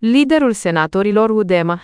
Liderul senatorilor UDEM,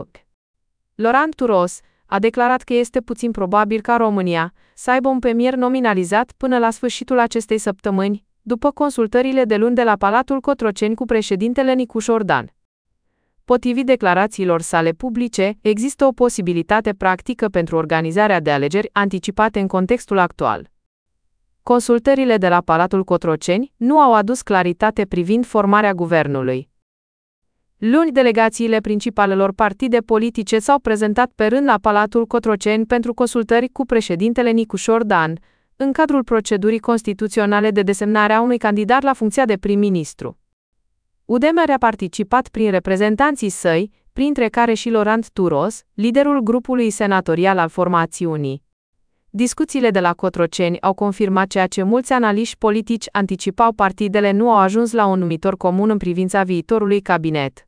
Laurent Turos, a declarat că este puțin probabil ca România să aibă un premier nominalizat până la sfârșitul acestei săptămâni, după consultările de luni de la Palatul Cotroceni cu președintele Nicu Șordan. Potrivit declarațiilor sale publice, există o posibilitate practică pentru organizarea de alegeri anticipate în contextul actual. Consultările de la Palatul Cotroceni nu au adus claritate privind formarea guvernului. Luni, delegațiile principalelor partide politice s-au prezentat pe rând la Palatul Cotroceni pentru consultări cu președintele Nicu Șordan, în cadrul procedurii constituționale de desemnare a unui candidat la funcția de prim-ministru. UDEM a participat prin reprezentanții săi, printre care și Laurent Turos, liderul grupului senatorial al formațiunii. Discuțiile de la Cotroceni au confirmat ceea ce mulți analiști politici anticipau: partidele nu au ajuns la un numitor comun în privința viitorului cabinet.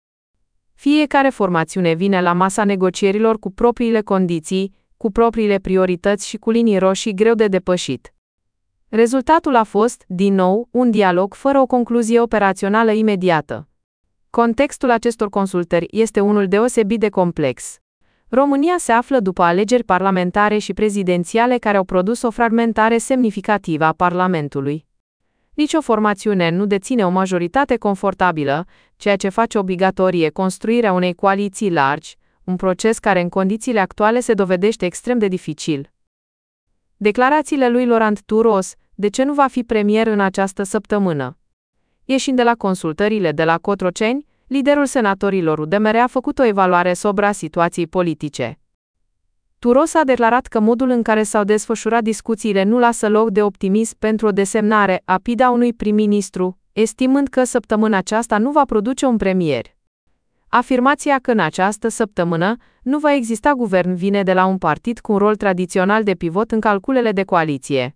Fiecare formațiune vine la masa negocierilor cu propriile condiții, cu propriile priorități și cu linii roșii greu de depășit. Rezultatul a fost, din nou, un dialog fără o concluzie operațională imediată. Contextul acestor consultări este unul deosebit de complex. România se află după alegeri parlamentare și prezidențiale care au produs o fragmentare semnificativă a Parlamentului. Nicio formațiune nu deține o majoritate confortabilă, ceea ce face obligatorie construirea unei coaliții largi, un proces care în condițiile actuale se dovedește extrem de dificil. Declarațiile lui Laurent Turos, de ce nu va fi premier în această săptămână? Ieșind de la consultările de la Cotroceni, liderul senatorilor UDEM a făcut o evaluare sobră a situației politice. Turos a declarat că modul în care s-au desfășurat discuțiile nu lasă loc de optimism pentru o desemnare rapidă a unui prim-ministru, estimând că săptămâna aceasta nu va produce un premier. Afirmația că în această săptămână nu va exista guvern vine de la un partid cu un rol tradițional de pivot în calculele de coaliție.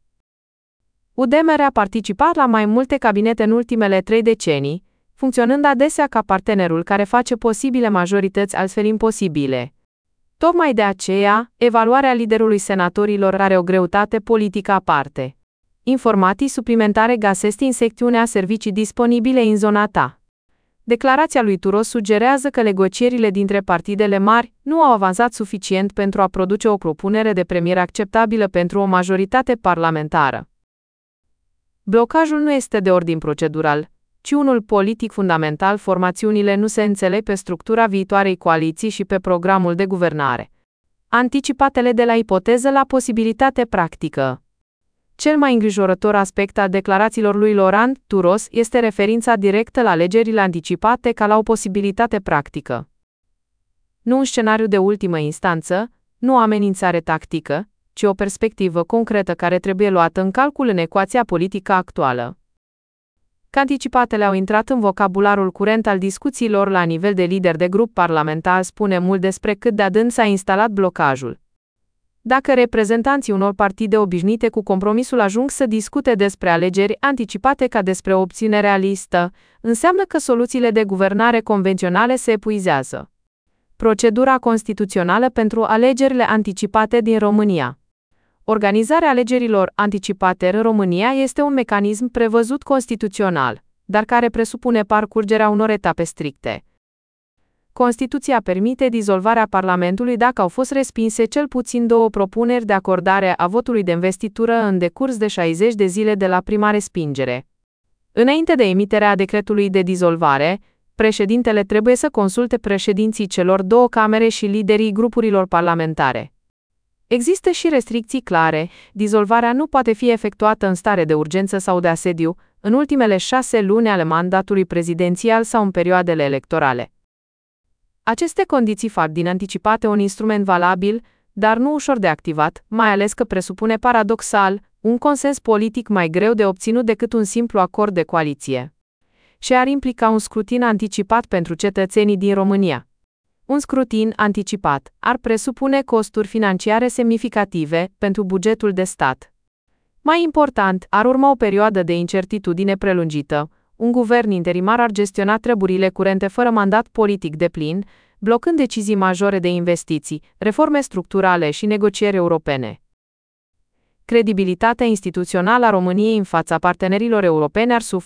UDEM a participat la mai multe cabinete în ultimele 3 decenii, funcționând adesea ca partenerul care face posibile majorități altfel imposibile. Tocmai de aceea, evaluarea liderului senatorilor are o greutate politică aparte. Informații suplimentare găsești în secțiunea servicii disponibile în zona ta. Declarația lui Turos sugerează că negocierile dintre partidele mari nu au avansat suficient pentru a produce o propunere de premier acceptabilă pentru o majoritate parlamentară. Blocajul nu este de ordin procedural, ci unul politic fundamental. Formațiunile nu se înțeleg pe structura viitoarei coaliții și pe programul de guvernare. Anticipatele de la ipoteză la posibilitate practică. Cel mai îngrijorător aspect al declarațiilor lui Laurent Turos este referința directă la alegerile anticipate ca la o posibilitate practică. Nu un scenariu de ultimă instanță, nu o amenințare tactică, ci o perspectivă concretă care trebuie luată în calcul în ecuația politică actuală. Că anticipatele au intrat în vocabularul curent al discuțiilor la nivel de lider de grup parlamentar spune mult despre cât de adânc s-a instalat blocajul. Dacă reprezentanții unor partide obișnuite cu compromisul ajung să discute despre alegeri anticipate ca despre o opțiune realistă, înseamnă că soluțiile de guvernare convenționale se epuizează. Procedura constituțională pentru alegerile anticipate din România. Organizarea alegerilor anticipate în România este un mecanism prevăzut constituțional, dar care presupune parcurgerea unor etape stricte. Constituția permite dizolvarea Parlamentului dacă au fost respinse cel puțin 2 propuneri de acordare a votului de investitură în decurs de 60 de zile de la prima respingere. Înainte de emiterea decretului de dizolvare, președintele trebuie să consulte președinții celor 2 camere și liderii grupurilor parlamentare. Există și restricții clare: dizolvarea nu poate fi efectuată în stare de urgență sau de asediu, în ultimele 6 luni ale mandatului prezidențial sau în perioadele electorale. Aceste condiții fac din anticipate un instrument valabil, dar nu ușor de activat, mai ales că presupune paradoxal un consens politic mai greu de obținut decât un simplu acord de coaliție. Și ar implica un scrutin anticipat pentru cetățenii din România. Un scrutin anticipat ar presupune costuri financiare semnificative pentru bugetul de stat. Mai important, ar urma o perioadă de incertitudine prelungită. Un guvern interimar ar gestiona treburile curente fără mandat politic deplin, blocând decizii majore de investiții, reforme structurale și negocieri europene. Credibilitatea instituțională a României în fața partenerilor europeni ar suferi,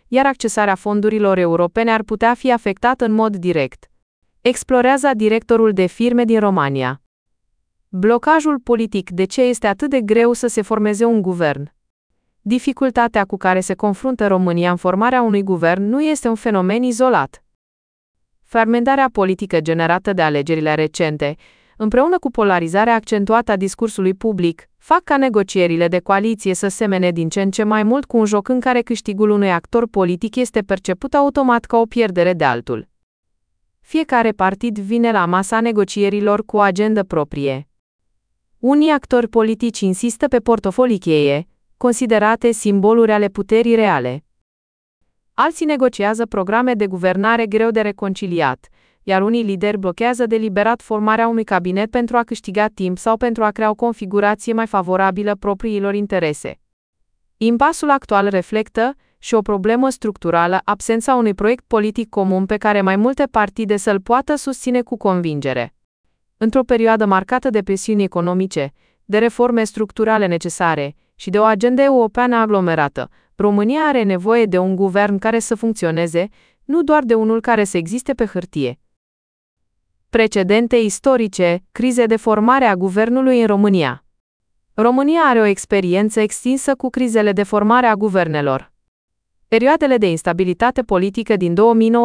iar accesarea fondurilor europene ar putea fi afectată în mod direct. Explorează directorul de firme din România. Blocajul politic. De ce este atât de greu să se formeze un guvern? Dificultatea cu care se confruntă România în formarea unui guvern nu este un fenomen izolat. Fragmentarea politică generată de alegerile recente, împreună cu polarizarea accentuată a discursului public, fac ca negocierile de coaliție să semene din ce în ce mai mult cu un joc în care câștigul unui actor politic este perceput automat ca o pierdere de altul. Fiecare partid vine la masa negocierilor cu o agendă proprie. Unii actori politici insistă pe portofolii cheie, considerate simboluri ale puterii reale. Alții negociază programe de guvernare greu de reconciliat, iar unii lideri blochează deliberat formarea unui cabinet pentru a câștiga timp sau pentru a crea o configurație mai favorabilă propriilor interese. Impasul actual reflectă și o problemă structurală, absența unui proiect politic comun pe care mai multe partide să-l poată susține cu convingere. Într-o perioadă marcată de presiuni economice, de reforme structurale necesare și de o agendă europeană aglomerată, România are nevoie de un guvern care să funcționeze, nu doar de unul care să existe pe hârtie. Precedente istorice, crize de formare a guvernului în România. România are o experiență extinsă cu crizele de formare a guvernelor. Perioadele de instabilitate politică din 2019-2020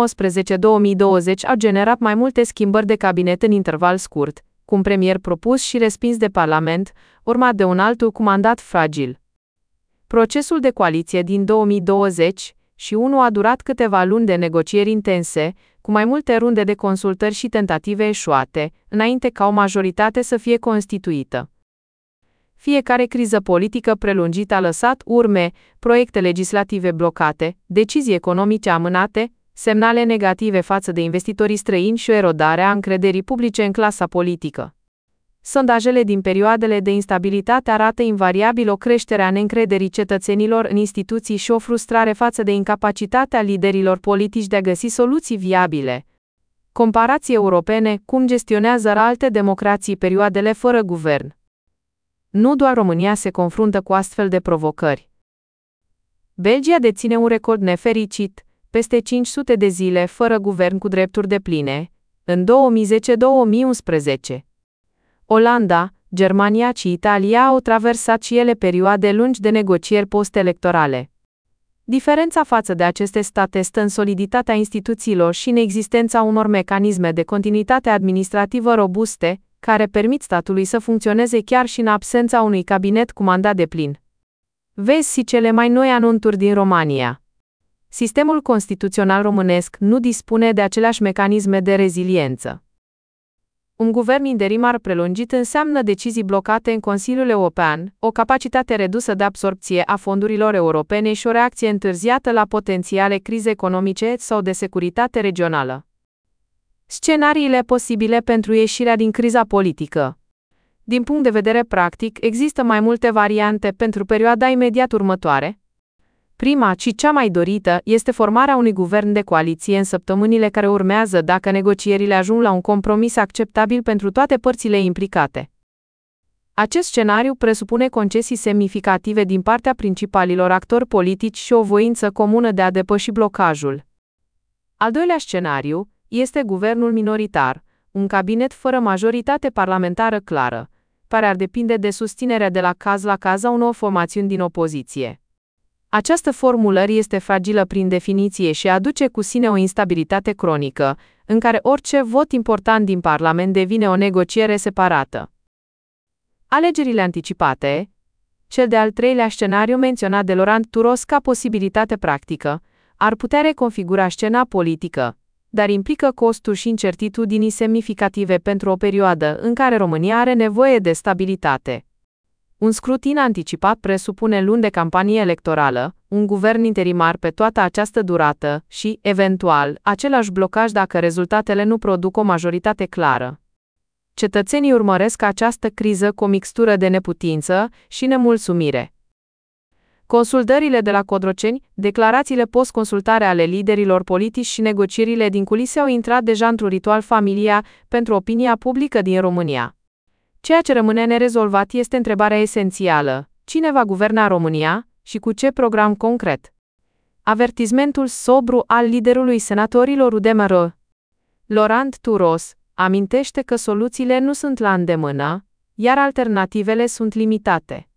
au generat mai multe schimbări de cabinet în interval scurt, cu un premier propus și respins de Parlament, urmat de un altul cu mandat fragil. Procesul de coaliție din 2021 a durat câteva luni de negocieri intense, cu mai multe runde de consultări și tentative eșuate, înainte ca o majoritate să fie constituită. Fiecare criză politică prelungită a lăsat urme, proiecte legislative blocate, decizii economice amânate, semnale negative față de investitorii străini și o erodare a încrederii publice în clasa politică. Sondajele din perioadele de instabilitate arată invariabil o creștere a neîncrederii cetățenilor în instituții și o frustrare față de incapacitatea liderilor politici de a găsi soluții viabile. Comparații europene, cum gestionează alte democrații perioadele fără guvern. Nu doar România se confruntă cu astfel de provocări. Belgia deține un record nefericit, peste 500 de zile fără guvern cu drepturi depline, în 2010-2011. Olanda, Germania și Italia au traversat și ele perioade lungi de negocieri post-electorale. Diferența față de aceste state stă în soliditatea instituțiilor și în existența unor mecanisme de continuitate administrativă robuste, care permit statului să funcționeze chiar și în absența unui cabinet cu mandat deplin. Vezi și cele mai noi anunțuri din România. Sistemul constituțional românesc nu dispune de aceleași mecanisme de reziliență. Un guvern interimar prelungit înseamnă decizii blocate în Consiliul European, o capacitate redusă de absorbție a fondurilor europene și o reacție întârziată la potențiale crize economice sau de securitate regională. Scenariile posibile pentru ieșirea din criza politică. Din punct de vedere practic, există mai multe variante pentru perioada imediat următoare. Prima și cea mai dorită este formarea unui guvern de coaliție în săptămânile care urmează dacă negocierile ajung la un compromis acceptabil pentru toate părțile implicate. Acest scenariu presupune concesii semnificative din partea principalilor actori politici și o voință comună de a depăși blocajul. Al doilea scenariu este guvernul minoritar, un cabinet fără majoritate parlamentară clară, care ar depinde de susținerea de la caz la caz a unor formațiuni din opoziție. Această formulare este fragilă prin definiție și aduce cu sine o instabilitate cronică, în care orice vot important din Parlament devine o negociere separată. Alegerile anticipate, cel de-al treilea scenariu menționat de Laurent Turos ca posibilitate practică, ar putea reconfigura scena politică, dar implică costuri și incertitudini semnificative pentru o perioadă în care România are nevoie de stabilitate. Un scrutin anticipat presupune luni de campanie electorală, un guvern interimar pe toată această durată și, eventual, același blocaj dacă rezultatele nu produc o majoritate clară. Cetățenii urmăresc această criză cu o mixtură de neputință și nemulțumire. Consultările de la Codroceni, declarațiile post-consultare ale liderilor politici și negocierile din culise au intrat deja într-un ritual familia pentru opinia publică din România. Ceea ce rămâne nerezolvat este întrebarea esențială: cine va guverna România și cu ce program concret? Avertismentul sobru al liderului senatorilor UDMR. Laurent Touros amintește că soluțiile nu sunt la îndemână, iar alternativele sunt limitate.